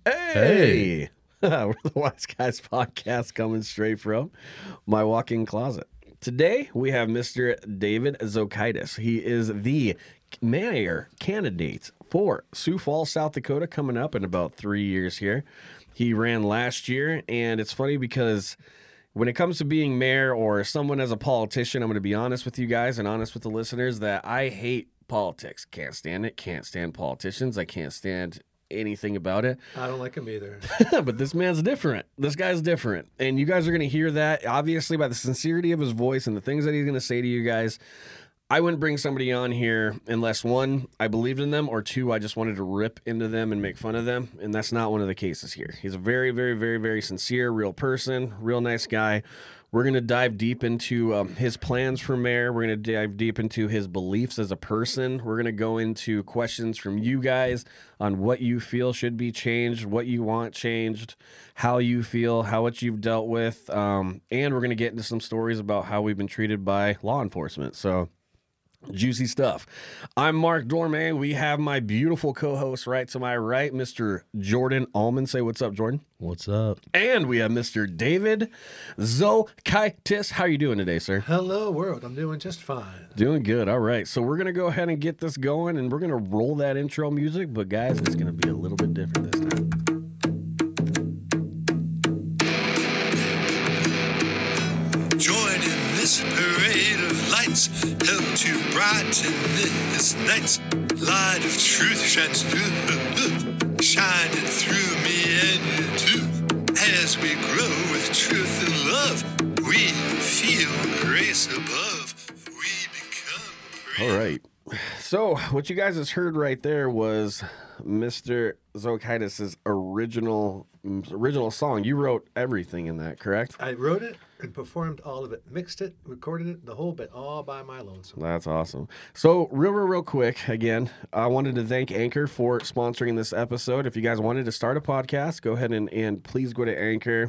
Hey, we're the Wise Guys podcast coming straight from my walk-in closet. Today we have Mr. David Zokaitis. He is the mayor candidate for Sioux Falls, South Dakota, coming up in about 3 years here. He ran last year, and it's funny because when it comes to being mayor or someone as a politician, I'm going to be honest with you guys and honest with the listeners that I hate politics. Can't stand it. Can't stand politicians. I can't stand anything about it. I don't like him either. But this man's different. This guy's different. And you guys are going to hear that, obviously, by the sincerity of his voice and the things that he's going to say to you guys. I wouldn't bring somebody on here unless, one, I believed in them, or two, I just wanted to rip into them and make fun of them. And that's not one of the cases here. He's a very, very, very, very sincere, real person, real nice guy. We're going to dive deep into his plans for mayor. We're going to dive deep into his beliefs as a person. We're going to go into questions from you guys on what you feel should be changed, what you want changed, how you feel, how much you've dealt with. And we're going to get into some stories about how we've been treated by law enforcement. So juicy stuff. I'm Mark Dorme. We have my beautiful co-host right to my right, Mr. Jordan Allman. Say what's up, Jordan. What's up? And we have Mr. David Zokaitis. How are you doing today, sir? Hello, world. I'm doing just fine. Doing good. All right. So we're going to go ahead and get this going, and we're going to roll that intro music. But, guys, it's going to be a little bit different this time. Join in this parade of lights, help to brighten this night's light of truth shines through, shining through me and you too. As we grow with truth and love, we feel grace above. We become brave. All right. So what you guys just heard right there was Mr. Zokaitis' original song. You wrote everything in that, correct? I wrote it and performed all of it, mixed it, recorded it, the whole bit, all by my lonesome. That's awesome. So real quick, again, I wanted to thank Anchor for sponsoring this episode. If you guys wanted to start a podcast, go ahead and please go to Anchor,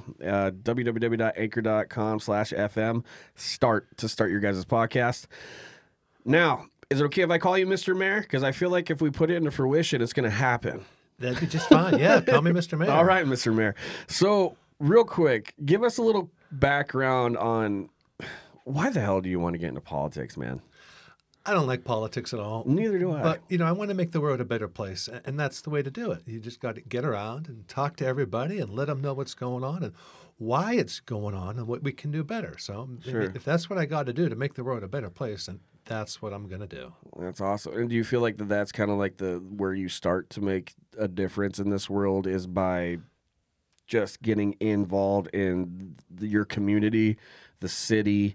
www.anchor.com/FM, start your guys' podcast. Now, is it okay if I call you Mr. Mayor? Because I feel like if we put it into fruition, it's going to happen. That'd be just fine. Yeah, call me Mr. Mayor. All right, Mr. Mayor. So real quick, give us a little background on why the hell do you want to get into politics, man? I don't like politics at all. Neither do I. But, I want to make the world a better place, and that's the way to do it. You just got to get around and talk to everybody and let them know what's going on and why it's going on and what we can do better. So Sure. if that's what I got to do to make the world a better place, then that's what I'm going to do. That's awesome. And do you feel like that's kind of like where you start to make a difference in this world is by just getting involved in your community, the city?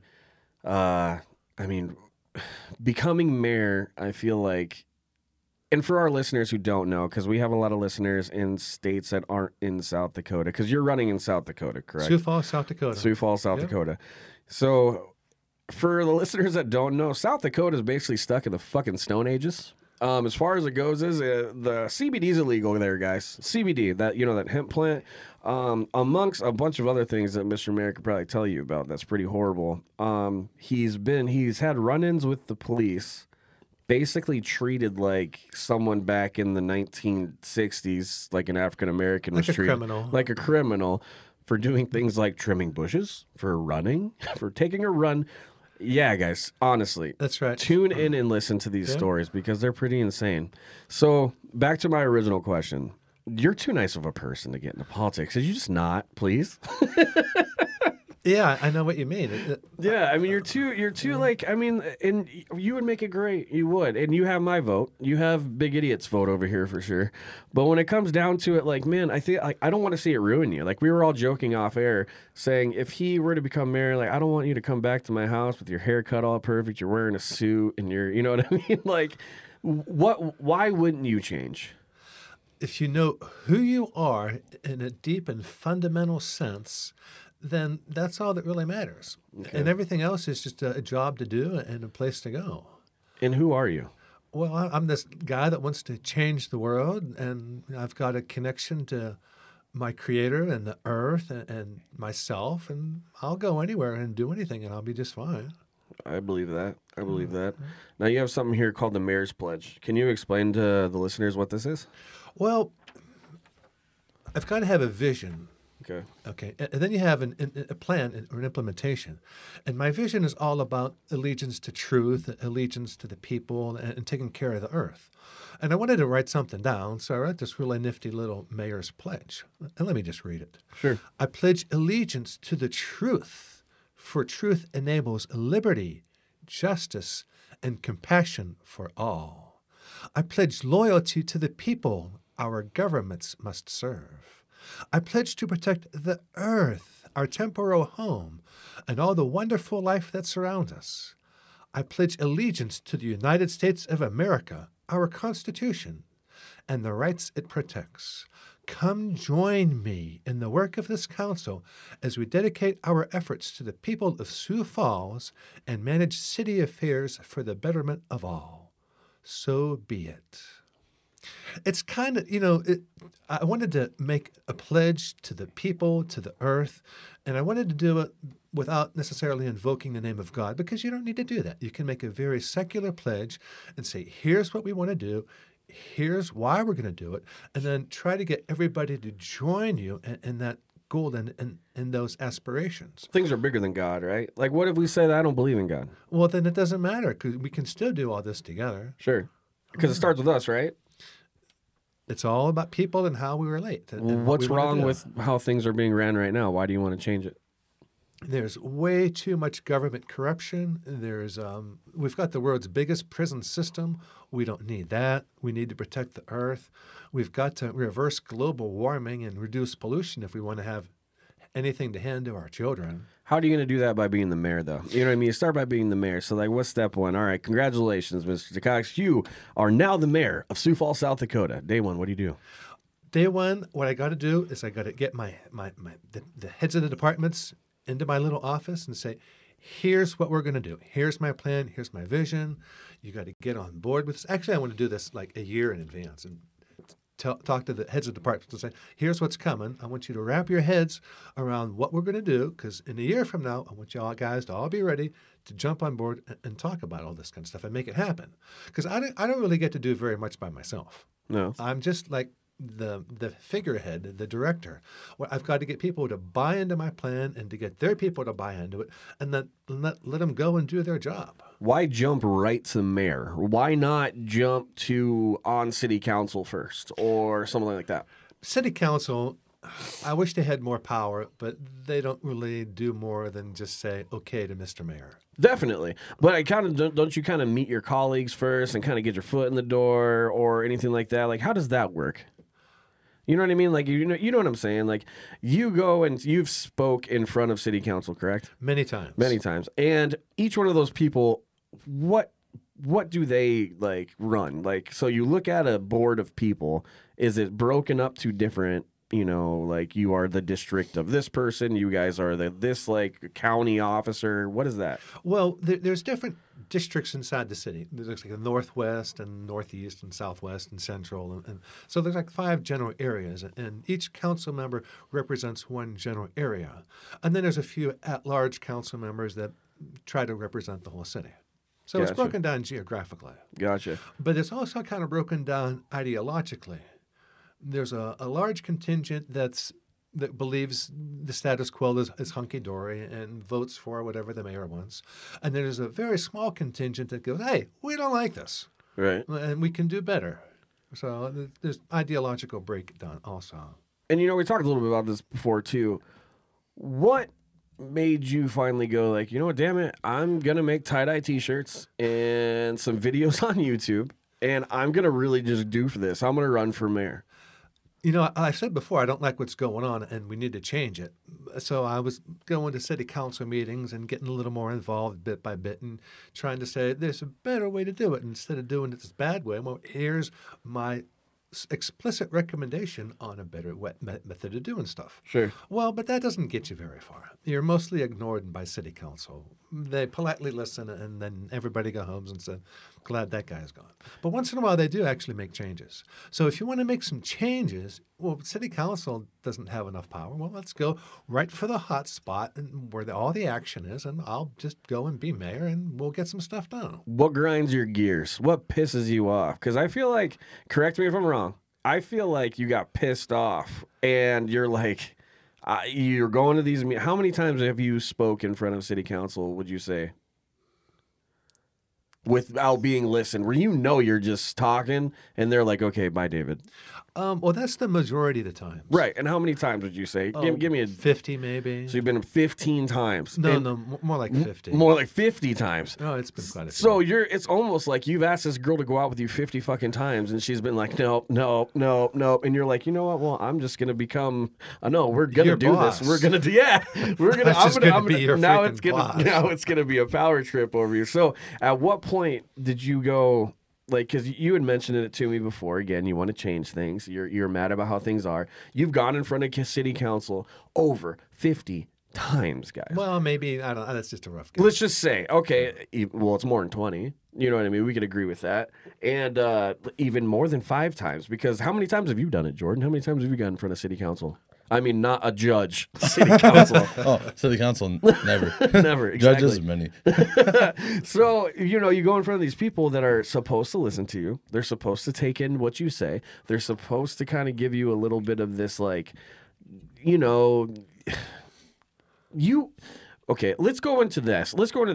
Becoming mayor, I feel like, and for our listeners who don't know, because we have a lot of listeners in states that aren't in South Dakota, because you're running in South Dakota, correct? Sioux Falls, South Dakota. Sioux Falls, South Yep. Dakota. So for the listeners that don't know, South Dakota is basically stuck in the fucking Stone Ages. As far as it goes, the CBD is illegal there, guys. CBD, that hemp plant, amongst a bunch of other things that Mr. Mayor could probably tell you about. That's pretty horrible. He's had run-ins with the police, basically treated like someone back in the 1960s, like an African American was treated, criminal. like a criminal, for doing things like trimming bushes, for running, for taking a run. Yeah, guys, honestly. That's right. Tune in and listen to these Yeah. stories because they're pretty insane. So, back to my original question. You're too nice of a person to get into politics. Are you just not, please? Yeah, I know what you mean. Yeah, I mean, you're too and you would make it great. You would. And you have my vote. You have Big Idiot's vote over here for sure. But when it comes down to it, like, man, I think I don't want to see it ruin you. Like, we were all joking off air saying if he were to become mayor, like, I don't want you to come back to my house with your hair cut all perfect, you're wearing a suit, and you know what I mean? Like, why wouldn't you change? If you know who you are in a deep and fundamental sense, then that's all that really matters. Okay. And everything else is just a job to do and a place to go. And who are you? Well, I'm this guy that wants to change the world, and I've got a connection to my creator and the earth and myself, and I'll go anywhere and do anything, and I'll be just fine. I believe that. I believe that. Now, you have something here called the Mayor's Pledge. Can you explain to the listeners what this is? Well, I've got to have a vision. Okay. Okay, and then you have a plan or an implementation. And my vision is all about allegiance to truth, allegiance to the people, and taking care of the earth. And I wanted to write something down, so I wrote this really nifty little mayor's pledge. And let me just read it. Sure. I pledge allegiance to the truth, for truth enables liberty, justice, and compassion for all. I pledge loyalty to the people our governments must serve. I pledge to protect the earth, our temporal home, and all the wonderful life that surrounds us. I pledge allegiance to the United States of America, our Constitution, and the rights it protects. Come join me in the work of this council as we dedicate our efforts to the people of Sioux Falls and manage city affairs for the betterment of all. So be it. It's kind of, I wanted to make a pledge to the people, to the earth, and I wanted to do it without necessarily invoking the name of God, because you don't need to do that. You can make a very secular pledge and say, here's what we want to do, here's why we're going to do it, and then try to get everybody to join you in that goal and in those aspirations. Things are bigger than God, right? Like, what if we say that I don't believe in God? Well, then it doesn't matter, because we can still do all this together. Sure. Because it starts with us, right? It's all about people and how we relate. And what What's we wanna wrong do. with how things are being ran right now? Why do you want to change it? There's way too much government corruption. We've got the world's biggest prison system. We don't need that. We need to protect the earth. We've got to reverse global warming and reduce pollution if we want to have anything to hand to our children. How are you going to do that by being the mayor, though? You know what I mean? You start by being the mayor. So, like, what's step one? All right, congratulations, Mr. Cox. You are now the mayor of Sioux Falls, South Dakota. Day one, what do you do? Day one, what I got to do is I got to get the heads of the departments into my little office and say, here's what we're going to do. Here's my plan. Here's my vision. You got to get on board with this. Actually, I want to do this like a year in advance and talk to the heads of departments and say, here's what's coming. I want you to wrap your heads around what we're going to do, because in a year from now, I want you all guys to all be ready to jump on board and talk about all this kind of stuff and make it happen. Because I don't really get to do very much by myself. No. I'm just like the figurehead, the director. Well, I've got to get people to buy into my plan and to get their people to buy into it, and then let them go and do their job. Why jump right to mayor? Why not jump to on city council first or something like that? City council, I wish they had more power, but they don't really do more than just say okay to Mr. Mayor. Definitely. But I kind of don't you kind of meet your colleagues first and kind of get your foot in the door or anything like that? Like, how does that work? You know what I mean? Like, you know what I'm saying? Like, you go and you've spoke in front of city council, correct? Many times. Many times. And each one of those people, what do they like run? Like, so you look at a board of people, is it broken up to different, like you are the district of this person, you guys are this like county officer. What is that? Well, there's different districts inside the city. There's like the northwest and northeast and southwest and central. And so there's like 5 general areas, and each council member represents one general area. And then there's a few at-large council members that try to represent the whole city. So Gotcha. It's broken down geographically. Gotcha. But it's also kind of broken down ideologically. There's a large contingent that believes the status quo is hunky-dory and votes for whatever the mayor wants. And there's a very small contingent that goes, hey, we don't like this, Right. and we can do better. So there's ideological breakdown also. And we talked a little bit about this before too. What made you finally go like, you know what, damn it, I'm gonna make tie-dye t-shirts and some videos on YouTube, and I'm gonna really just do for this. I'm gonna run for mayor. I said before, I don't like what's going on, and we need to change it. So I was going to city council meetings and getting a little more involved bit by bit and trying to say, there's a better way to do it. Instead of doing it this bad way, well, here's my explicit recommendation on a better method of doing stuff. Sure. Well, but that doesn't get you very far. You're mostly ignored by city council. They politely listen, and then everybody goes home and says, glad that guy's gone. But once in a while, they do actually make changes. So if you want to make some changes, well, city council doesn't have enough power. Well, let's go right for the hot spot and where all the action is, and I'll just go and be mayor, and we'll get some stuff done. What grinds your gears? What pisses you off? Because I feel like, correct me if I'm wrong, I feel like you got pissed off, and you're like, you're going to these. How many times have you spoke in front of city council? Would you say? Without being listened, where you're just talking, and they're like, "Okay, bye, David." Well, that's the majority of the time. Right. And how many times would you say? Give me a 50 maybe. So you've been 15 times. No, more like 50. More like 50 times. No, it's been quite a few. So it's almost like you've asked this girl to go out with you 50 fucking times, and she's been like, nope, and you're like, you know what? Well, I'm just gonna become. No, we're gonna Your do boss. this. We're gonna do. Yeah, we're gonna. That's just gonna be your now freaking it's gonna boss. now it's gonna be a power trip over you. So at what point did you go? Like, because you had mentioned it to me before. Again, you want to change things. You're mad about how things are. You've gone in front of city council over 50 times, guys. Well, maybe I don't. That's just a rough guess. Let's just say, okay, well, it's more than 20. You know what I mean? We could agree with that. And even more than 5 times. Because how many times have you done it, Jordan? How many times have you gone in front of city council? I mean, not a judge. City council. City council, never. Never. Exactly. Judges, many. So, you go in front of these people that are supposed to listen to you. They're supposed to take in what you say. They're supposed to kind of give you a little bit of this, like, okay, let's go into this.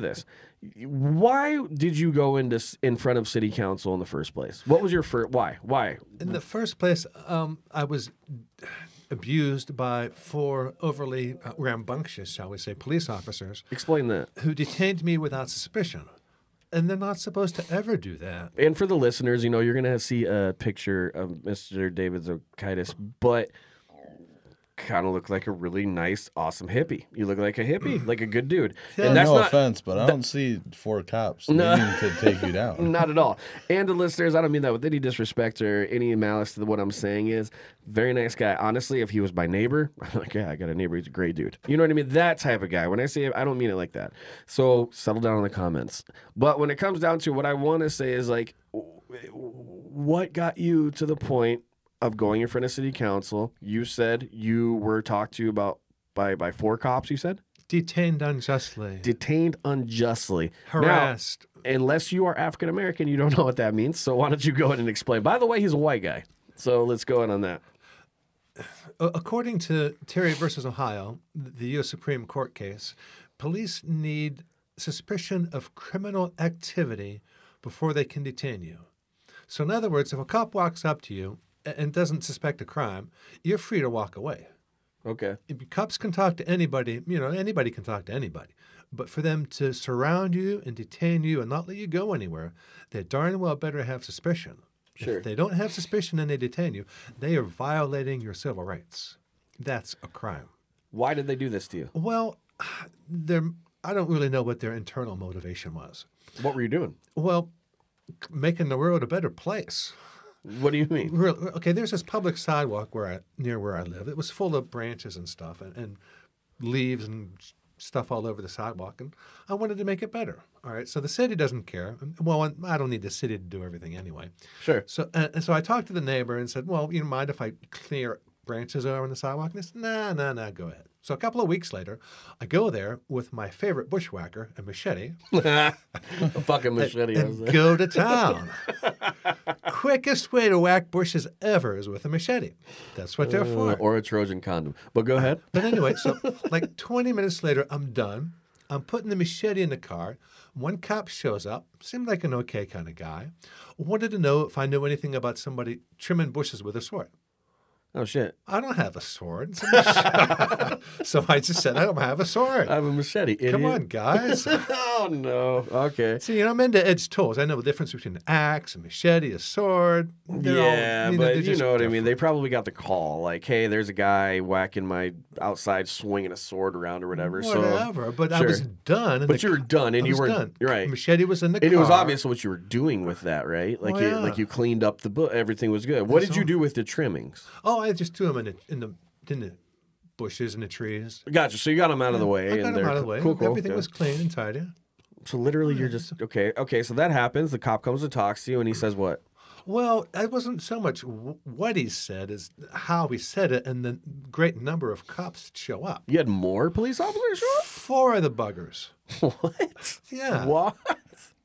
Why did you go in front of city council in the first place? What was your first, why? In the first place, I was abused by 4 overly rambunctious, shall we say, police officers Explain that. who detained me without suspicion. And they're not supposed to ever do that. And for the listeners, you're going to see a picture of Mr. David Zokaitis, but kind of look like a really nice, awesome hippie. You look like a hippie, like a good dude. Yeah, and that's No not, offense, but I don't see 4 cops needing to take you down. Not at all. And the listeners, I don't mean that with any disrespect or any malice to what I'm saying is, very nice guy. Honestly, if he was my neighbor, I'm like, yeah, I got a neighbor. He's a great dude. You know what I mean? That type of guy. When I say it, I don't mean it like that. So settle down in the comments. But when it comes down to what I want to say is like, what got you to the point of going in front of city council? You said you were talked to about by 4 cops, you said? Detained unjustly. Detained unjustly. Harassed. Now, unless you are African American, you don't know what that means. So why don't you go ahead and explain? By the way, he's a white guy. So let's go in on that. According to Terry versus Ohio, the U.S. Supreme Court case, police need suspicion of criminal activity before they can detain you. So in other words, if a cop walks up to you and doesn't suspect a crime, you're free to walk away. Okay. Cops can talk to anybody, anybody can talk to anybody. But for them to surround you and detain you and not let you go anywhere, they darn well better have suspicion. Sure. If they don't have suspicion and they detain you, they are violating your civil rights. That's a crime. Why did they do this to you? Well, I don't really know what their internal motivation was. What were you doing? Well, making the world a better place. What do you mean? Okay, there's this public sidewalk near where I live. It was full of branches and stuff and leaves and stuff all over the sidewalk, and I wanted to make it better. All right, so the city doesn't care. Well, I don't need the city to do everything anyway. Sure. So and so I talked to the neighbor and said, well, you mind if I clear branches over on the sidewalk? And he said, nah, go ahead. So a couple of weeks later, I go there with my favorite bushwhacker, a machete. A fucking machete. And go to town. Quickest way to whack bushes ever is with a machete. That's what they're for. Or a Trojan condom. But go ahead. But anyway, so like 20 minutes later, I'm done. I'm putting the machete in the car. One cop shows up, seemed like an okay kind of guy. Wanted to know if I knew anything about somebody trimming bushes with a sword. Oh, shit. I don't have a sword. It's a machete. So I just said, I don't have a sword. I have a machete, idiot. Come on, guys. Oh, no. Okay. See, I'm into edged tools. I know the difference between an axe, a machete, a sword. Yeah, but they're you just know what I mean. different. They probably got the call, like, hey, there's a guy whacking my outside swinging a sword around or whatever. Whatever, So, but I sure. was done. But you were done, and I you was were done. You're right. Machete was in the car. And it was obvious what you were doing with that, right? Like, Oh, yeah. like you cleaned up the book. Everything was good. What did you do with the trimmings? Oh, I just threw them in the bushes and the trees. Gotcha. So you got them out of the way. I got and them they're out of the way. Cool. Everything okay. was clean and tidy. So literally, you're just okay. Okay. So that happens. The cop comes and talks to you, and he says, "What?" Well, it wasn't so much what he said as how he said it, and the great number of cops show up. You had more police officers show up. 4 of the buggers. What? Yeah. What?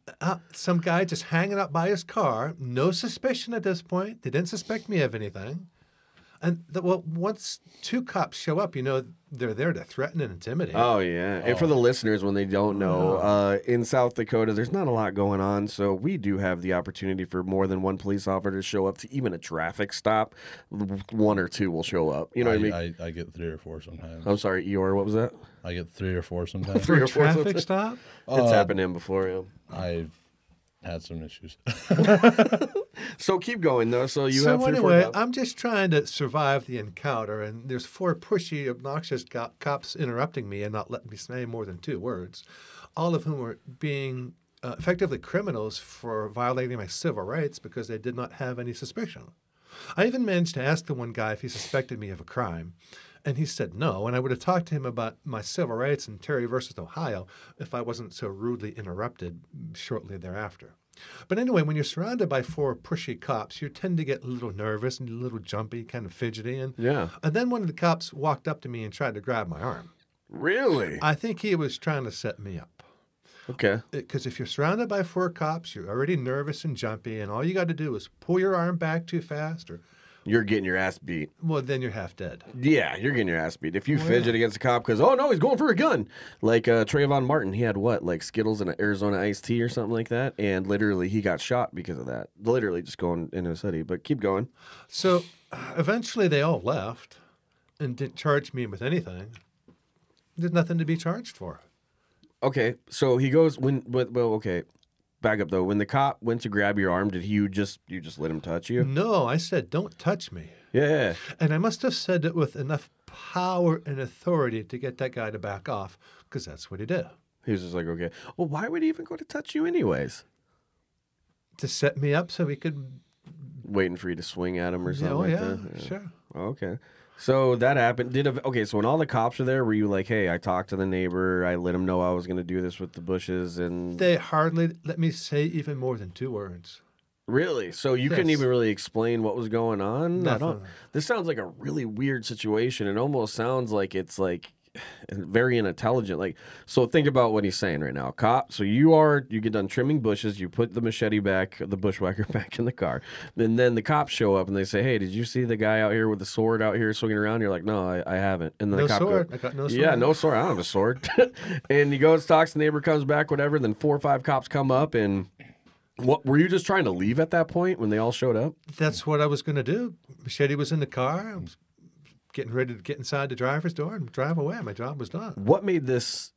Some guy just hanging out by his car, no suspicion at this point. They didn't suspect me of anything. And once two cops show up, they're there to threaten and intimidate. Oh, yeah. And for the listeners, when they don't know, in South Dakota, there's not a lot going on. So we do have the opportunity for more than one police officer to show up to even a traffic stop. One or two will show up. You know what I mean? I get 3 or 4 sometimes. I'm sorry, Eeyore, what was that? I get 3 or 4 sometimes. For or a four traffic something. stop? It's happened to him before, yeah. I've had some issues. So keep going, though. So you So have 3 or 4 anyway, cops. I'm just trying to survive the encounter, and there's 4 pushy, obnoxious cops interrupting me and not letting me say more than 2 words, all of whom are being effectively criminals for violating my civil rights because they did not have any suspicion. I even managed to ask the one guy if he suspected me of a crime, and he said no, and I would have talked to him about my civil rights in Terry versus Ohio if I wasn't so rudely interrupted shortly thereafter. But anyway, when you're surrounded by 4 pushy cops, you tend to get a little nervous and a little jumpy, kind of fidgety. And then one of the cops walked up to me and tried to grab my arm. Really? I think he was trying to set me up. Okay. Because if you're surrounded by 4 cops, you're already nervous and jumpy, and all you got to do is pull your arm back too fast, or You're getting your ass beat. well, then you're half dead. Yeah, you're getting your ass beat. If you fidget against a cop because, oh, no, he's going for a gun. Like Trayvon Martin, he had what? Like Skittles and an Arizona iced tea or something like that. And literally he got shot because of that. Literally just going into his hoodie. But keep going. So eventually they all left and didn't charge me with anything. There's nothing to be charged for. Okay, so he goes, okay. Back up, though. When the cop went to grab your arm, did you just let him touch you? No, I said, don't touch me. Yeah. And I must have said it with enough power and authority to get that guy to back off, because that's what he did. He was just like, okay. Well, why would he even go to touch you anyways? To set me up so he could... Waiting for you to swing at him or something like that? Sure. Okay. So that happened. Okay, so when all the cops were there, were you like, hey, I talked to the neighbor, I let him know I was going to do this with the bushes, and... They hardly let me say even more than 2 words. Really? So you couldn't Yes. even really explain what was going on? Nothing. This sounds like a really weird situation. It almost sounds like it's like very unintelligent. Like, so think about what he's saying right now. Cop, so you get done trimming bushes, you put the machete back, the bushwhacker back in the car. And then the cops show up and they say, hey, did you see the guy out here with the sword out here swinging around? You're like, no, I haven't. And then No the cop sword. goes, I got no sword. yeah, no sword. I don't have a sword. And he goes, talks, the neighbor comes back, whatever. Then 4 or 5 cops come up and... What were you just trying to leave at that point when they all showed up? That's what I was going to do. Machete was in the car. I was getting ready to get inside the driver's door and drive away. My job was done. What made this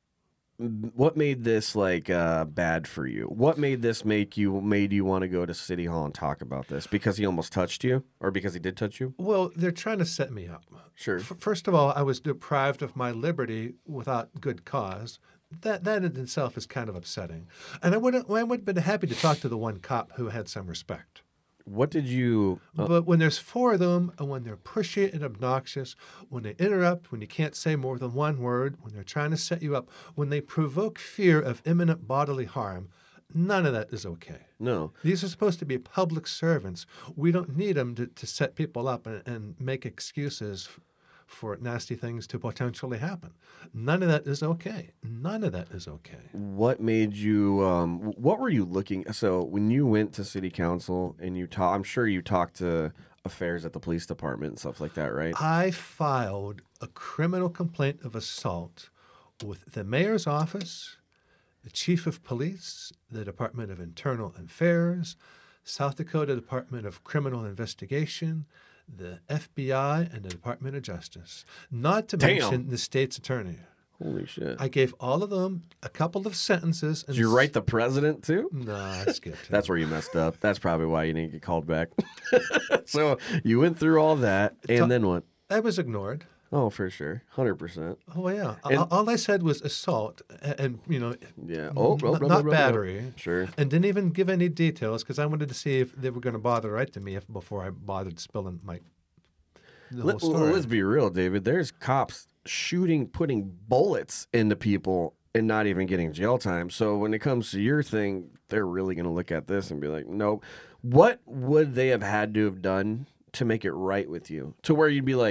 like bad for you? What made you want to go to City Hall and talk about this? Because he almost touched you, or because he did touch you? Well, they're trying to set me up. Sure. First of all, I was deprived of my liberty without good cause. That in itself is kind of upsetting. And I would have been happy to talk to the one cop who had some respect. What did you? But when there's 4 of them, and when they're pushy and obnoxious, when they interrupt, when you can't say more than 1 word, when they're trying to set you up, when they provoke fear of imminent bodily harm, none of that is okay. No. These are supposed to be public servants. We don't need them to set people up and make excuses for nasty things to potentially happen. None of that is okay. None of that is okay. What made you? What were you looking? So when you went to City Council and I'm sure you talked to affairs at the police department and stuff like that, right? I filed a criminal complaint of assault with the mayor's office, the chief of police, the Department of Internal Affairs, South Dakota Department of Criminal Investigation, the FBI, and the Department of Justice, not to mention the state's attorney. Holy shit. I gave all of them a couple of sentences. And Did you write the president too? No, I skipped it. That's where you messed up. That's probably why you didn't get called back. So you went through all that, and then what? I was ignored. Oh, for sure, 100%. Oh, yeah. And- All I said was assault and Yeah. not battery. Sure. And didn't even give any details because I wanted to see if they were going to bother right to me before I bothered spilling the whole story. Let's be real, David. There's cops putting bullets into people and not even getting jail time. So when it comes to your thing, they're really going to look at this and be like, nope. What would they have had to have done to make it right with you? To where you'd be like,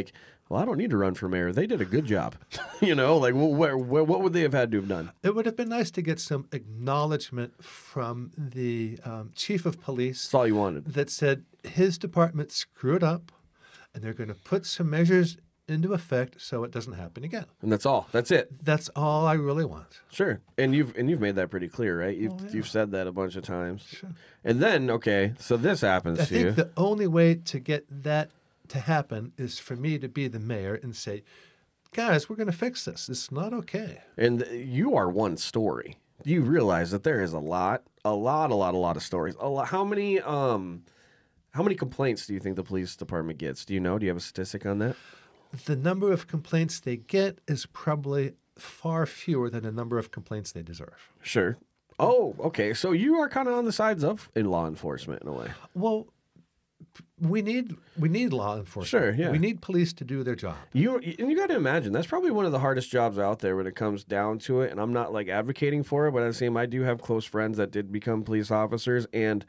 well, I don't need to run for mayor. They did a good job. You know, like where, what would they have had to have done? It would have been nice to get some acknowledgement from the chief of police That's all you wanted. that said his department screwed up and they're going to put some measures into effect so it doesn't happen again. And that's all. That's it. That's all I really want. Sure. And you've made that pretty clear, right? You've said that a bunch of times. Sure. And then, okay, so this happens I to you. think the only way to get that to happen is for me to be the mayor and say, guys, we're going to fix this. It's not okay. And you are one story. You realize that there is a lot of stories. How many complaints do you think the police department gets? Do you know? Do you have a statistic on that? The number of complaints they get is probably far fewer than the number of complaints they deserve. Sure. Oh, okay. So you are kind of on the sides of in law enforcement in a way. Well, we need law enforcement. Sure, yeah. We need police to do their job. You got to imagine that's probably one of the hardest jobs out there when it comes down to it. And I'm not like advocating for it, but at the same, I do have close friends that did become police officers. And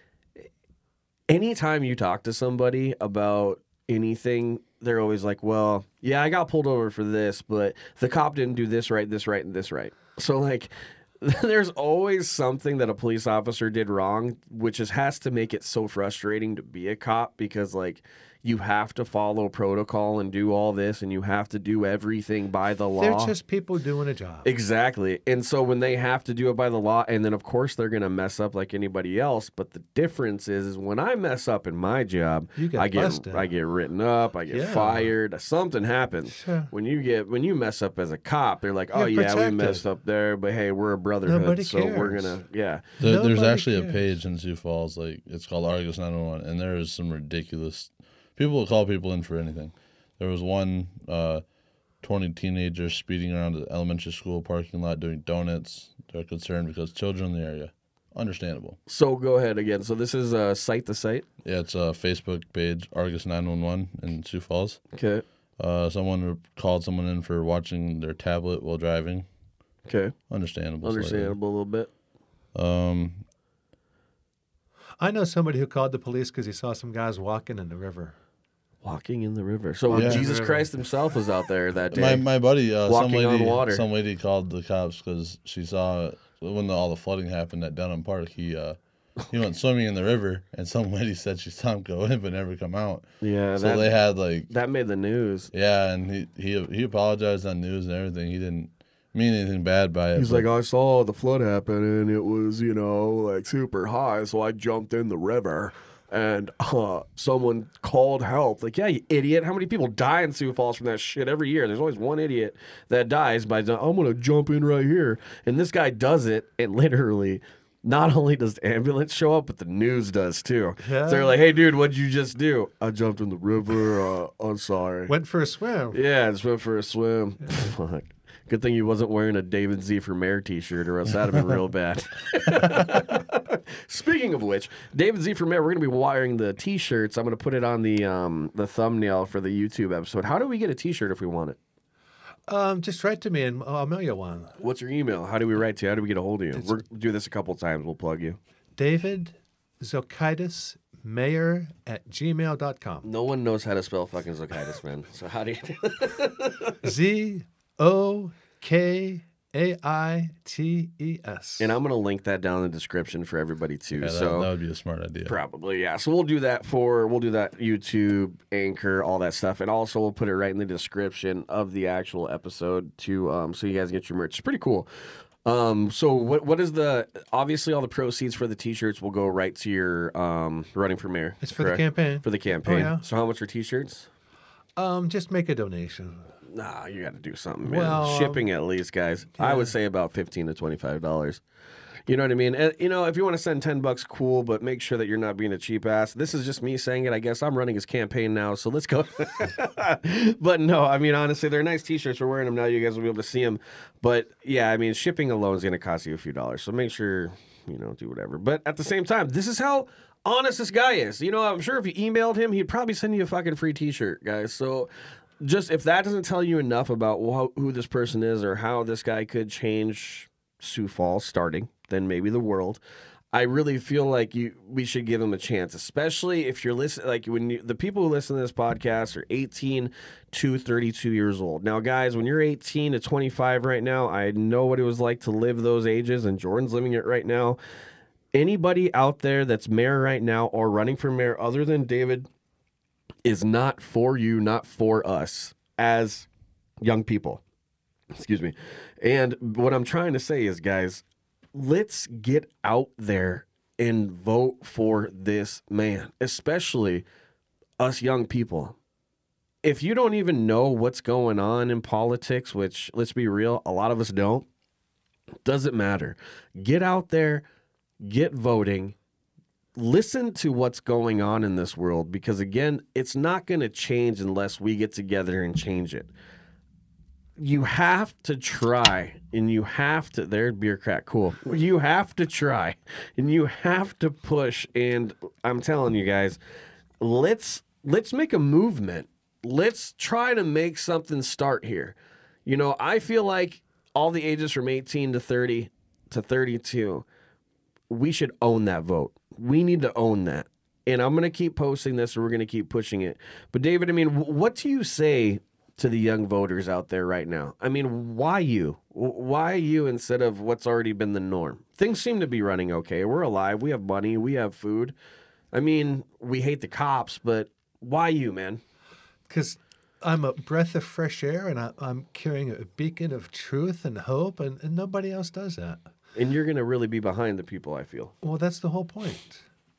anytime you talk to somebody about anything, they're always like, well, yeah, I got pulled over for this, but the cop didn't do this right, and this right. So like there's always something that a police officer did wrong, which has to make it so frustrating to be a cop because like you have to follow protocol and do all this and you have to do everything by the law. They're just people doing a job. Exactly. And so when they have to do it by the law, and then of course they're going to mess up like anybody else, but the difference is when I mess up in my job, You get I busted. get written up, I get Yeah. fired, something happens. Sure. When you mess up as a cop, they're like, "Oh You're yeah, we protected. messed up there, but hey, we're a brotherhood, Nobody so we're cares. going to yeah." There's Nobody actually a cares. page in Sioux Falls, like it's called Argus 911, and there is some ridiculous. People will call people in for anything. There was one 20 teenagers speeding around the elementary school parking lot doing donuts. They're concerned because children in the area. Understandable. So go ahead again. So this is Site to Site. Yeah, it's a Facebook page, Argus 911 in Sioux Falls. Okay. Someone called someone in for watching their tablet while driving. Okay. Understandable. Understandable a little bit. I know somebody who called the police because he saw some guys walking in the river. Walking in the river. So Yeah. Jesus River. Christ himself was out there that day. My buddy, some Walking on lady, water. some lady called the cops because she saw when all the flooding happened at Dunham Park. He went swimming in the river, and some lady said she saw him go in but never come out. Yeah, So they had like that made the news. yeah, and he apologized on news and everything. He didn't mean anything bad by it. He's but- like, I saw the flood happen and it was, like super high, so I jumped in the river and someone called help. Like, yeah, you idiot. How many people die in Sioux Falls from that shit every year? There's always one idiot that dies by, I'm going to jump in right here. And this guy does it, and literally, not only does the ambulance show up, but the news does too. Yeah. So they're like, hey, dude, what'd you just do? I jumped in the river. I'm sorry. Went for a swim. Yeah, I just went for a swim. Fuck. Good thing he wasn't wearing a David Z for Mayor t-shirt, or else that'd have been real bad. Speaking of which, David Z for Mayor, we're going to be wiring the t-shirts. I'm going to put it on the thumbnail for the YouTube episode. How do we get a t-shirt if we want it? Just write to me and I'll mail you one. What's your email? How do we write to you? How do we get a hold of you? We'll do this a couple times. We'll plug you. David Zokaitis Mayor at gmail.com. No one knows how to spell fucking Zokaitis, man. So how do you do Zokaites. And I'm going to link that down in the description for everybody too. yeah, so that would be a smart idea. Probably, yeah. So we'll do that YouTube, Anchor, all that stuff, and also we'll put it right in the description of the actual episode too, so you guys get your merch. It's pretty cool. So what is obviously all the proceeds for the t-shirts will go right to your running for mayor. It's for correct? the campaign. For the campaign. yeah. So how much are t-shirts? Just make a donation. Nah, you got to do something, man. Well, Shipping at least, guys. I would say about $15 to $25. You know what I mean? And, if you want to send $10, cool, but make sure that you're not being a cheap ass. This is just me saying it. I guess I'm running his campaign now, so let's go. But no, I mean, honestly, they're nice t-shirts. We're wearing them now. You guys will be able to see them. But yeah, I mean, shipping alone is going to cost you a few dollars. So make sure, do whatever. But at the same time, this is how honest this guy is. I'm sure if you emailed him, he'd probably send you a fucking free t-shirt, guys. So just if that doesn't tell you enough about who this person is or how this guy could change Sioux Falls starting, then maybe the world, I really feel like we should give them a chance, especially if you're listening. Like the people who listen to this podcast are 18 to 32 years old. Now, guys, when you're 18 to 25 right now, I know what it was like to live those ages, and Jordan's living it right now. Anybody out there that's mayor right now or running for mayor other than David is not for you, not for us as young people. Excuse me. And what I'm trying to say is, guys, let's get out there and vote for this man, especially us young people. If you don't even know what's going on in politics, which, let's be real, a lot of us don't, doesn't matter. Get out there, get voting, listen to what's going on in this world, because, again, it's not going to change unless we get together and change it. You have to try, and you have to, there's beer crack, cool. You have to try, and you have to push, and I'm telling you guys, let's make a movement. Let's try to make something start here. You know, I feel like all the ages from 18 to 30 to 32, we should own that vote. We need to own that. And I'm going to keep posting this, and we're going to keep pushing it. But David, I mean, what do you say to the young voters out there right now? I mean, why you? Why you instead of what's already been the norm? Things seem to be running okay. We're alive. We have money. We have food. I mean, we hate the cops, but why you, man? Because I'm a breath of fresh air, and I'm carrying a beacon of truth and hope, and nobody else does that. And you're going to really be behind the people, I feel. Well, that's the whole point.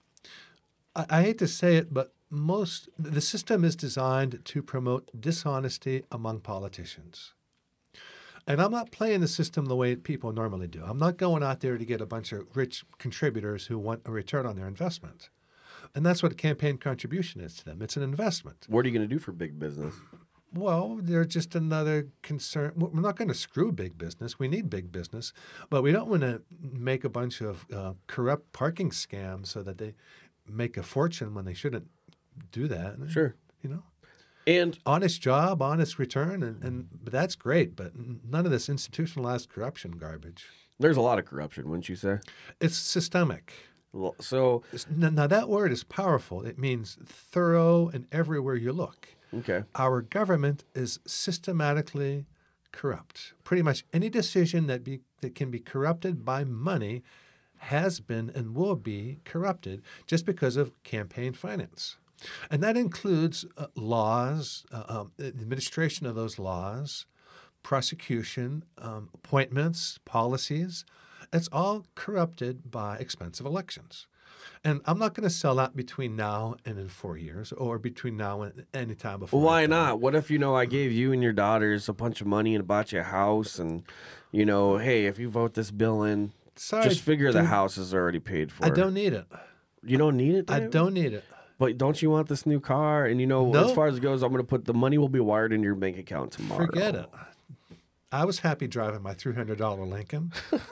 I hate to say it, but the system is designed to promote dishonesty among politicians. And I'm not playing the system the way people normally do. I'm not going out there to get a bunch of rich contributors who want a return on their investment. And that's what campaign contribution is to them. It's an investment. What are you going to do for big business? Well, they're just another concern. We're not going to screw big business. We need big business. But we don't want to make a bunch of corrupt parking scams so that they make a fortune when they shouldn't do that. Sure. You know? And honest job, honest return, but that's great, but none of this institutionalized corruption garbage. There's a lot of corruption, wouldn't you say? It's systemic. So now that word is powerful. It means thorough and everywhere you look. Okay. Our government is systematically corrupt. Pretty much any decision that can be corrupted by money has been and will be corrupted just because of campaign finance. And that includes laws, administration of those laws, prosecution, appointments, policies. It's all corrupted by expensive elections. And I'm not going to sell out between now and in 4 years or between now and any time before. Why not? What if, I gave you and your daughters a bunch of money and bought you a house and, hey, if you vote this bill in, just figure the house is already paid for. I don't need it. You don't need it, Dave? I don't need it. But don't you want this new car? And No. As far as it goes, I'm going to put the money will be wired into your bank account tomorrow. Forget it. I was happy driving my $300 Lincoln.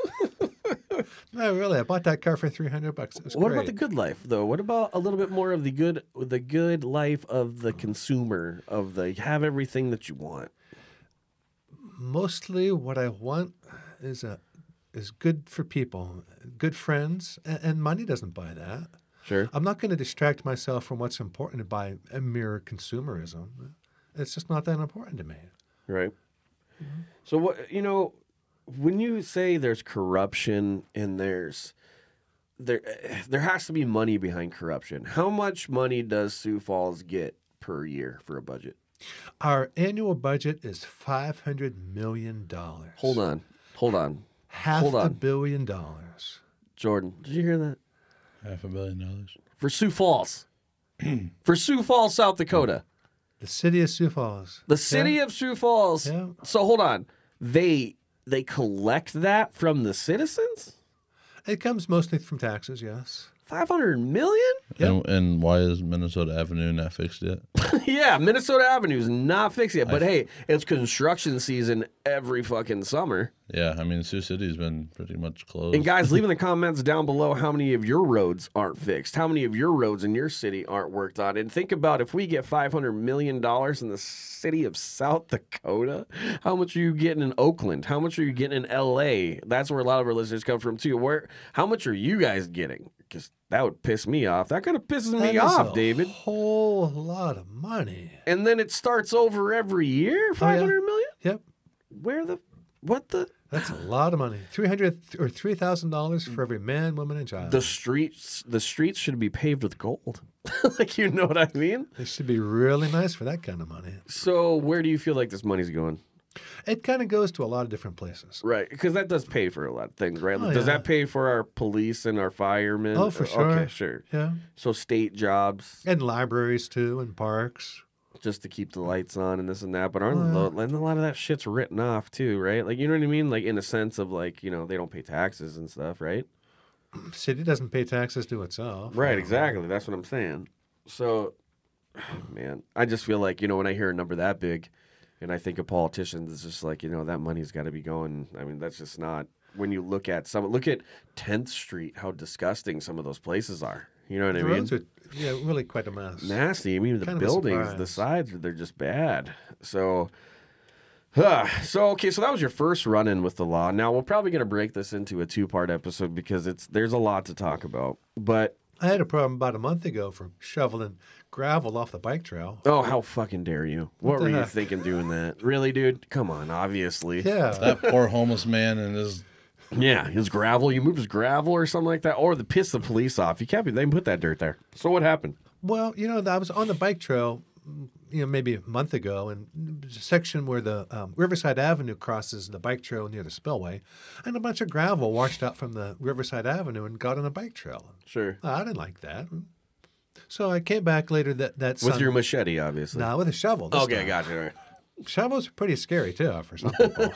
No, really, I bought that car for $300. It was What great. about the good life, though? What about a little bit more of the good life of the consumer, of the have everything that you want? Mostly, what I want is good for people, good friends, and money doesn't buy that. Sure. I'm not going to distract myself from what's important by a mere consumerism. It's just not that important to me. Right. Mm-hmm. So what when you say there's corruption and there has to be money behind corruption. How much money does Sioux Falls get per year for a budget? Our annual budget is $500 million. Hold on. $500 million. Jordan, did you hear that? $500 million. For Sioux Falls. For Sioux Falls, South Dakota. The city of Sioux Falls. The city of Sioux Falls. Yeah. So hold on. They collect that from the citizens? It comes mostly from taxes, yes. $500 million? Yep. And why is Minnesota Avenue not fixed yet? Yeah, Minnesota Avenue is not fixed yet. But hey, it's construction season every fucking summer. Yeah, I mean, Sioux City's been pretty much closed. And guys, leave in the comments down below how many of your roads aren't fixed, how many of your roads in your city aren't worked on. And think about if we get $500 million in the city of South Dakota, how much are you getting in Oakland? How much are you getting in LA? That's where a lot of our listeners come from too. How much are you guys getting? Because that would piss me off. That kind of pisses That me is off, a David. whole lot of money. And then it starts over every year, 500 million? Yep. What the? That's a lot of money. $300 or $3,000 for every man, woman, and child. The streets should be paved with gold. Like, you know what I mean? They should be really nice for that kind of money. So where do you feel like this money's going? It kind of goes to a lot of different places. Right, because that does pay for a lot of things, right? Oh, Does yeah. that pay for our police and our firemen? Oh, for sure. Okay, sure. Yeah. So state jobs, And libraries, too, and parks. just to keep the lights on and this and that. But and a lot of that shit's written off too, right? Like, you know what I mean? Like, in a sense of like, you know, they don't pay taxes and stuff, right? City doesn't pay taxes to itself. Right, exactly. That's what I'm saying. So, man, I just feel like, you know, when I hear a number that big and I think of politicians, it's just like, you know, that money's got to be going. I mean, that's just not, when you look at 10th Street, how disgusting some of those places are. You know what I The mean? roads are really quite a mess. Nasty. I mean, the Kind of a buildings, the surprise. sides, they're just bad. So, okay, so that was your first run-in with the law. Now, we're probably going to break this into a two-part episode because there's a lot to talk about. But, I had a problem about a month ago for shoveling gravel off the bike trail. oh, how fucking dare you? What the were you heck? thinking doing that? Really, dude? Come on, obviously. Yeah. That poor homeless man and his. Yeah, his gravel. You moved his gravel or something like that, or the piss the police off. You can't be. They put that dirt there. So what happened? Well, you know, I was on the bike trail, you know, maybe a month ago, and there's a section where the Riverside Avenue crosses the bike trail near the spillway, and a bunch of gravel washed out from the Riverside Avenue and got on a bike trail. Sure. I didn't like that. So I came back later that With Sunday. your machete, obviously. Nah, with a shovel. this Okay, time. gotcha. All right. Shovels are pretty scary, too, for some people.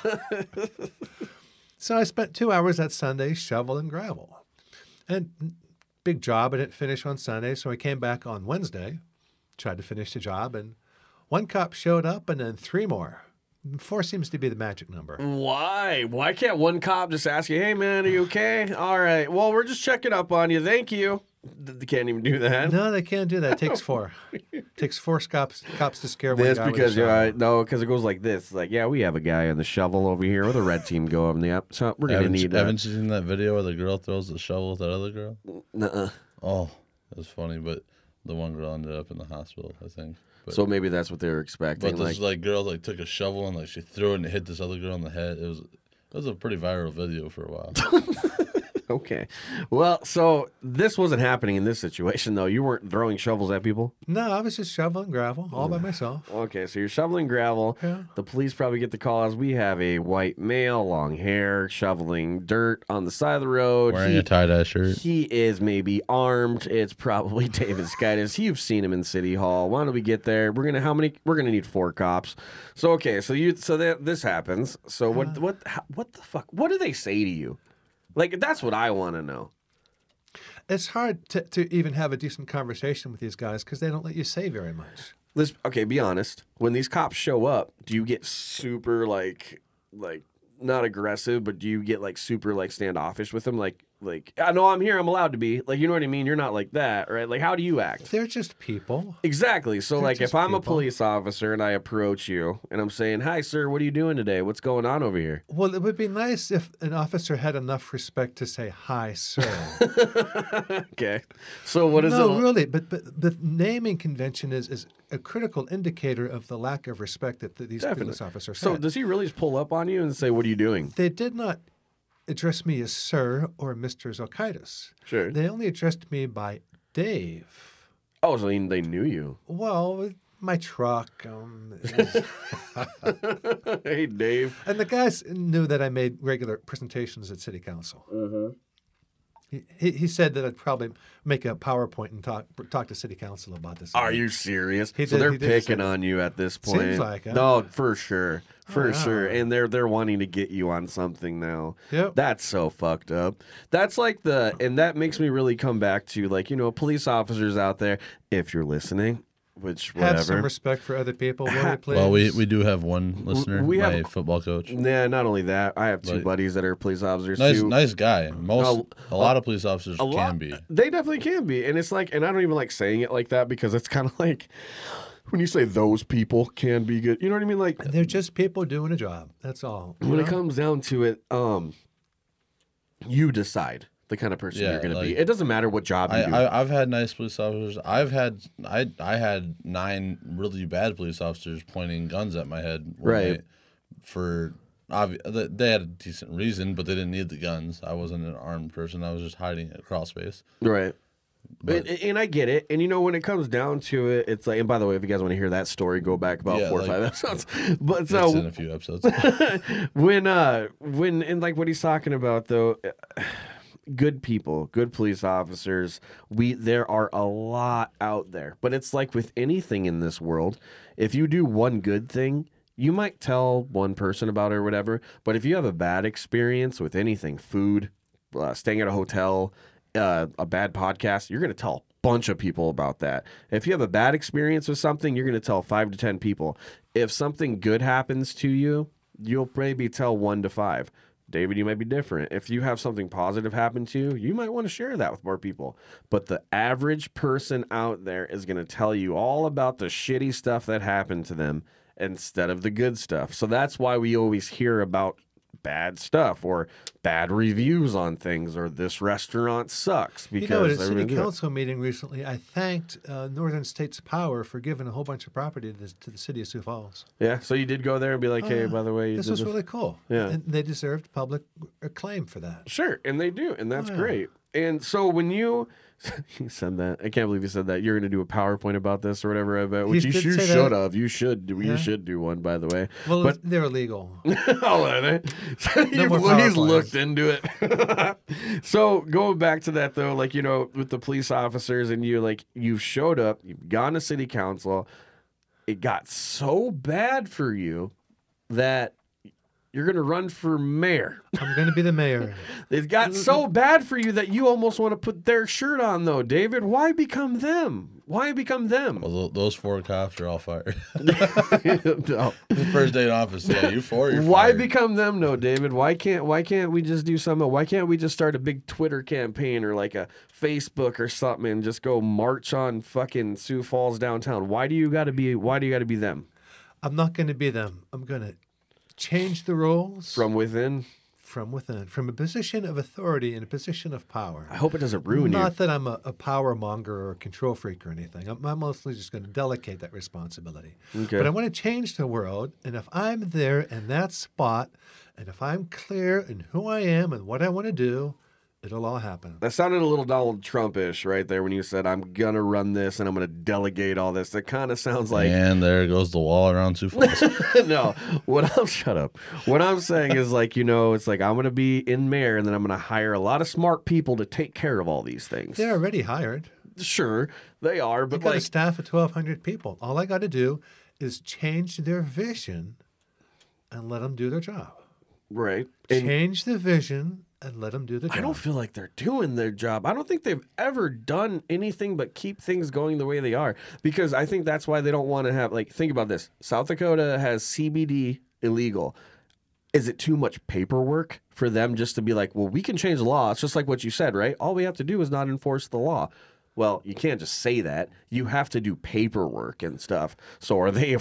So I spent 2 hours that Sunday shoveling gravel. And big job. I didn't finish on Sunday, so I came back on Wednesday, tried to finish the job, and one cop showed up and then 3 more. 4 seems to be the magic number. Why? Why can't one cop just ask you, hey, man, are you okay? All right. Well, we're just checking up on you. Thank you. They can't even do that. No, they can't do that. It takes 4. Takes 4 cops to scare one This guy because with a shovel. no, because it goes like this. It's like, yeah, we have a guy on the shovel over here, or the red team go over the so we're gonna need that. Haven't you seen that video where the girl throws the shovel at that other girl? Nuh-uh. Oh, it was funny, but the one girl ended up in the hospital, I think. But, So maybe that's what they were expecting. but this girl took a shovel and she threw it and it hit this other girl in the head. It was a pretty viral video for a while. Okay. Well, so this wasn't happening in this situation, though. You weren't throwing shovels at people. No, I was just shoveling gravel all by myself. Okay, so you're shoveling gravel. Yeah. The police probably get the call as we have a white male, long hair, shoveling dirt on the side of the road. Wearing a tie-dye shirt. He is maybe armed. It's probably David Skydis. You've seen him in City Hall. Why don't we get there? We're gonna need 4 cops. So okay, this happens. So what the fuck? What do they say to you? Like, that's what I want to know. It's hard to even have a decent conversation with these guys because they don't let you say very much. Okay, be honest. When these cops show up, do you get super like not aggressive, but do you get like super like standoffish with them? Like I know I'm here, I'm allowed to be. Like, you know what I mean? You're not like that, right? Like, how do you act? They're just people. Exactly. So They're like, if just I'm a people. police officer and I approach you and I'm saying, "Hi, sir, what are you doing today? What's going on over here?" Well, it would be nice if an officer had enough respect to say, "Hi, sir." Okay. So what is no, it? really, but the naming convention is a critical indicator of the lack of respect that these police officers So had. does he really just pull up on you and say, "What are you doing?" They did not address me as sir or Mr. Zokaitis. Sure. They only addressed me by Dave. Oh, so they knew you. Well, with my truck. Hey, Dave. And the guys knew that I made regular presentations at City Council. Mm-hmm. He said that I'd probably make a PowerPoint and talk to City Council about this. Are you serious? He So did- they're he did picking say- on you at this point. Seems like it. No, for sure. For yeah. sure. And they're wanting to get you on something now. Yep. That's so fucked up. That's like and that makes me really come back to, like, you know, police officers out there, if you're listening, which Have some whatever. respect for other people, will you please? Well, we do have one listener, we have- my football coach. Yeah, not only that, I have two But- buddies that are police officers Nice, too. nice guy. A lot of police officers A can lot, be. They definitely can be, and it's like, and I don't even like saying it like that because it's kind of like when you say those people can be good. You know what I mean? Like They're just people doing a job. That's all. you when it know? comes down to it, you decide the kind of person Yeah, you're going to be. like- It doesn't matter what job you do. I've had nice police officers. I had 9 really bad police officers pointing guns at my head. one Right. night For they had a decent reason, but they didn't need the guns. I wasn't an armed person. I was just hiding at crawl space. Right. But- And I get it. And you know, when it comes down to it, it's like, and by the way, if you guys want to hear that story, go back about Yeah, 4 or like- 5 episodes. But It's in so a few episodes. when and like what he's talking about though, good people, good police officers, there are a lot out there. But it's like with anything in this world, if you do one good thing, you might tell one person about it or whatever. But if you have a bad experience with anything, food, staying at a hotel, a bad podcast, you're going to tell a bunch of people about that. If you have a bad experience with something, you're going to tell 5 to 10 people. If something good happens to you, you'll maybe tell 1 to 5. David, you might be different. If you have something positive happen to you, you might want to share that with more people. But the average person out there is going to tell you all about the shitty stuff that happened to them instead of the good stuff. So that's why we always hear about bad stuff or bad reviews on things or this restaurant sucks because You know, at a city everyone do it. council meeting recently, I thanked Northern States Power for giving a whole bunch of property to the city of Sioux Falls. Yeah, so you did go there and be like, hey, by the way, you This did was really cool. Yeah. And they deserved public acclaim for that. Sure, and they do, and that's yeah. great. And so when you said that, I can't believe you said that. You're going to do a PowerPoint about this or whatever. I bet, which you did should say that. have. You should. You Yeah. should do one, by the way. Well, but they're illegal. oh, are they? So more he's PowerPoints. looked into it. So going back to that though, like with the police officers and you've showed up, you've gone to city council. It got so bad for you that you're going to run for mayor. I'm going to be the mayor. It got so bad for you that you almost want to put their shirt on, though, David. Why become them? Why become them? Well, those 4 cops are all fired. No. First day in office, yeah, you 4. You're Why fired. become them, no, David? Why can't we just do something? Why can't we just start a big Twitter campaign or like a Facebook or something and just go march on fucking Sioux Falls downtown? Why do you got to be them I'm not going to be them. I'm going to change the rules from within? from within, from a position of authority and a position of power. I hope it doesn't ruin you. Not that I'm a power monger or a control freak or anything. I'm mostly just going to delegate that responsibility. Okay. But I want to change the world, and if I'm there in that spot, and if I'm clear in who I am and what I want to do, it'll all happen. That sounded a little Donald Trump-ish right there when you said, I'm going to run this and I'm going to delegate all this. That kind of sounds like, And there goes the wall around Sioux Falls. no, shut up. What I'm saying is like, it's like I'm going to be in mayor and then I'm going to hire a lot of smart people to take care of all these things. They're already hired. Sure, they are, I've but got a like, staff of 1,200 people. All I got to do is change their vision and let them do their job. right. And Change the vision and let them do the job. I don't feel like they're doing their job. I don't think they've ever done anything but keep things going the way they are because I think that's why they don't want to have, like, think about this. South Dakota has CBD illegal. Is it too much paperwork for them just to be like, well, we can change the law? It's just like what you said, right? All we have to do is not enforce the law. Well, you can't just say that. You have to do paperwork and stuff. So are they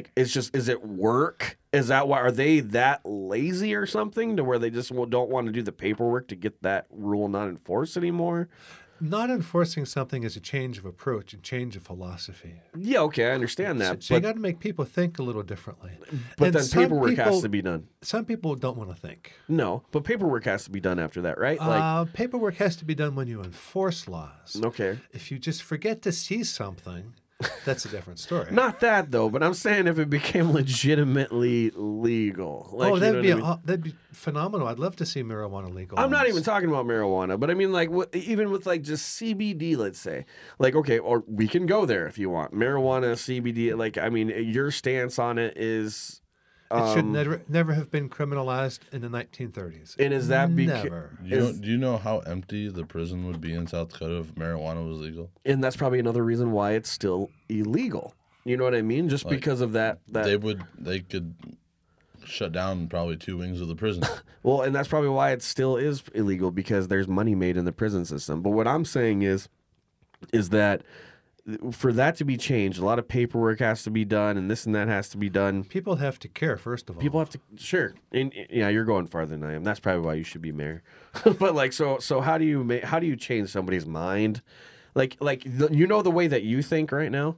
is it work? Is that why? Are they that lazy or something to where they just don't want to do the paperwork to get that rule not enforced anymore? Not enforcing something is a change of approach and change of philosophy. Yeah, okay, I understand that. So you but got to make people think a little differently. but And then some paperwork has people- to be done. Some people don't want to think. No, but paperwork has to be done after that, right? Paperwork has to be done when you enforce laws. Okay. If you just forget to see something, that's a different story. Not that though, but I'm saying if it became legitimately legal. Like, oh, you that'd know be what I mean? that'd be phenomenal. I'd love to see marijuana legal. I'm not even talking about marijuana, but I mean, like, even with like just CBD, let's say, like, okay, or we can go there if you want marijuana, CBD. Like, I mean, your stance on it is It should never have been criminalized in the 1930s. And is that never? Do you know how empty the prison would be in South Dakota if marijuana was legal? And that's probably another reason why it's still illegal. You know what I mean? Just because of that. They could shut down probably 2 wings of the prison. Well, and that's probably why it still is illegal, because there's money made in the prison system. But what I'm saying is that for that to be changed, a lot of paperwork has to be done, and this and that has to be done. People have to care, first of all. People have to, sure, and yeah, you're going farther than I am. That's probably why you should be mayor. But like, so how do you change somebody's mind? Like you know, the way that you think right now,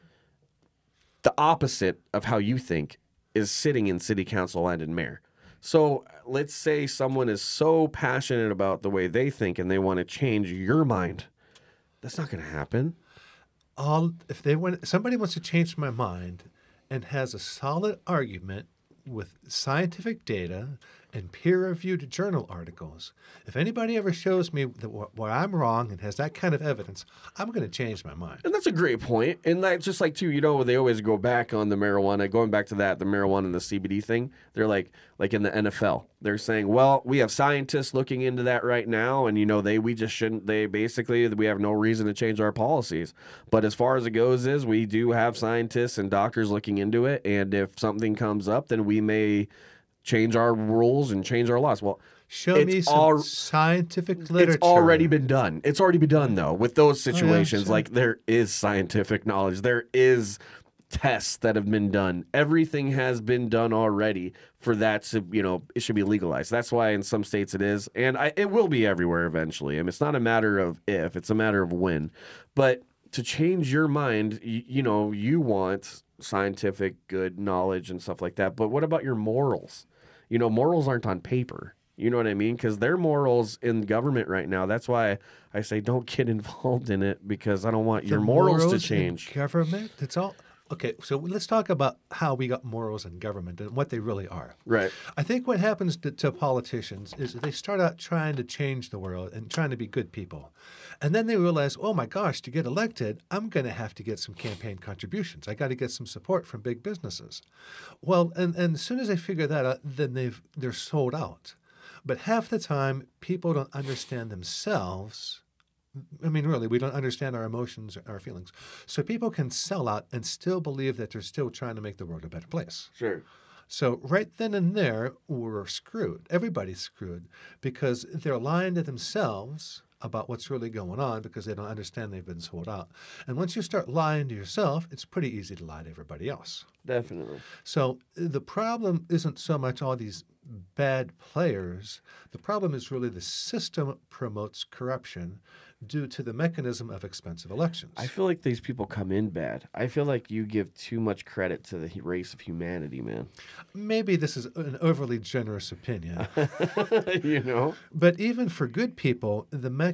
the opposite of how you think is sitting in city council and in mayor. So let's say someone is so passionate about the way they think and they want to change your mind. That's not going to happen. If somebody wants to change my mind and has a solid argument with scientific data and peer-reviewed journal articles, if anybody ever shows me where I'm wrong and has that kind of evidence, I'm going to change my mind. And that's a great point. And that, just like, too, you know, they always go back on the marijuana, going back to that, the marijuana and the CBD thing. They're like in the NFL, they're saying, well, we have scientists looking into that right now. And, you know, we have no reason to change our policies. But as far as it goes we do have scientists and doctors looking into it. And if something comes up, then we may change our rules and change our laws. Well, show me some scientific literature. It's already been done. It's already been done, though, with those situations. Oh, yeah, sure. Like, there is scientific knowledge. There is tests that have been done. Everything has been done already for that to, you know, it should be legalized. That's why in some states it is. And it will be everywhere eventually. I mean, it's not a matter of if, it's a matter of when. But to change your mind, you know, you want scientific good knowledge and stuff like that. But what about your morals? You know, morals aren't on paper. You know what I mean? Because they're morals in government right now. That's why I say don't get involved in it, because I don't want your morals to change. In government? It's all okay. So let's talk about how we got morals in government and what they really are. Right. I think what happens to politicians is they start out trying to change the world and trying to be good people. And then they realize, oh my gosh, to get elected, I'm going to have to get some campaign contributions. I got to get some support from big businesses. Well, and as soon as they figure that out, then they're sold out. But half the time, people don't understand themselves. I mean, really, we don't understand our emotions, our feelings. So people can sell out and still believe that they're still trying to make the world a better place. Sure. So right then and there, we're screwed. Everybody's screwed because they're lying to themselves about what's really going on because they don't understand they've been sold out. And once you start lying to yourself, it's pretty easy to lie to everybody else. Definitely. So the problem isn't so much all these bad players. The problem is really the system promotes corruption due to the mechanism of expensive elections. I feel like these people come in bad. I feel like you give too much credit to the race of humanity, man. Maybe this is an overly generous opinion. You know? But even for good people,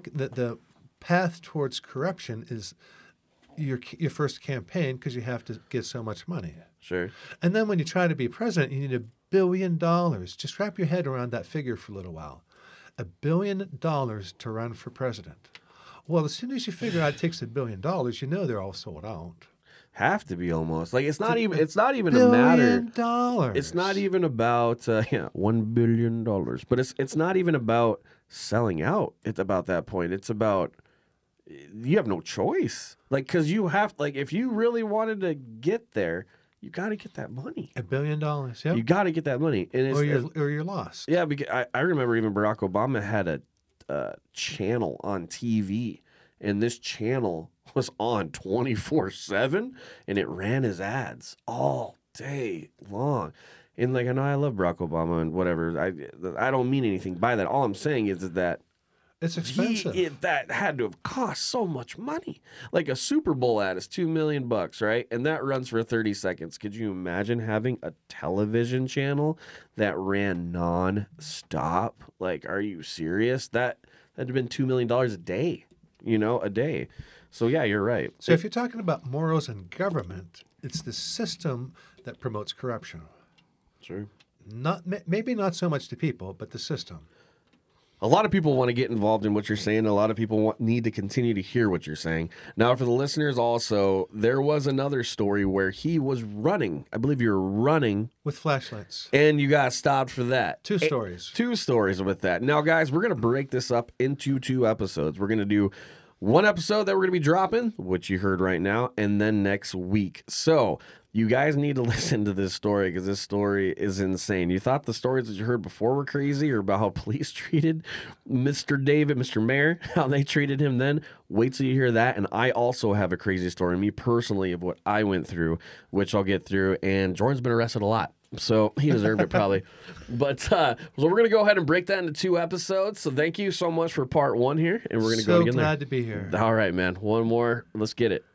the path towards corruption is your first campaign because you have to get so much money. Sure. And then when you try to be president, you need $1 billion. Just wrap your head around that figure for a little while. $1 billion to run for president. Well, as soon as you figure out it takes $1 billion, you know they're all sold out. Have to be almost. Like it's not even a matter. $1 billion. It's not even about $1 billion. But it's not even about selling out. It's about that point. It's about you have no choice. Like, because you have, like, if you really wanted to get there, you got to get that money. $1 billion, yeah. You got to get that money, and or you're lost. Yeah, because I remember even Barack Obama had a channel on TV, and this channel was on 24/7, and it ran his ads all day long. And like, I know I love Barack Obama and whatever. I don't mean anything by that. All I'm saying is that it's expensive. That had to have cost so much money. Like a Super Bowl ad is $2 million, right? And that runs for 30 seconds. Could you imagine having a television channel that ran non-stop? Like, are you serious? That'd have been $2 million a day, a day. So yeah, you're right. So if you're talking about morals and government, it's the system that promotes corruption. Sure. Maybe not so much the people, but the system. A lot of people want to get involved in what you're saying. A lot of people need to continue to hear what you're saying. Now, for the listeners also, there was another story where he was running. I believe you were running. With flashlights. And you got stopped for that. Two stories. Two stories with that. Now, guys, we're going to break this up into 2 episodes. We're going to do one episode that we're going to be dropping, which you heard right now, and then next week. So you guys need to listen to this story because this story is insane. You thought the stories that you heard before were crazy or about how police treated Mr. David, Mr. Mayor, how they treated him then. Wait till you hear that. And I also have a crazy story, me personally, of what I went through, which I'll get through. And Jordan's been arrested a lot. So he deserved it probably. But so we're going to go ahead and break that into 2 episodes. So thank you so much for part 1 here. And we're going to go again So glad there. to be here. All right, man. One more. Let's get it.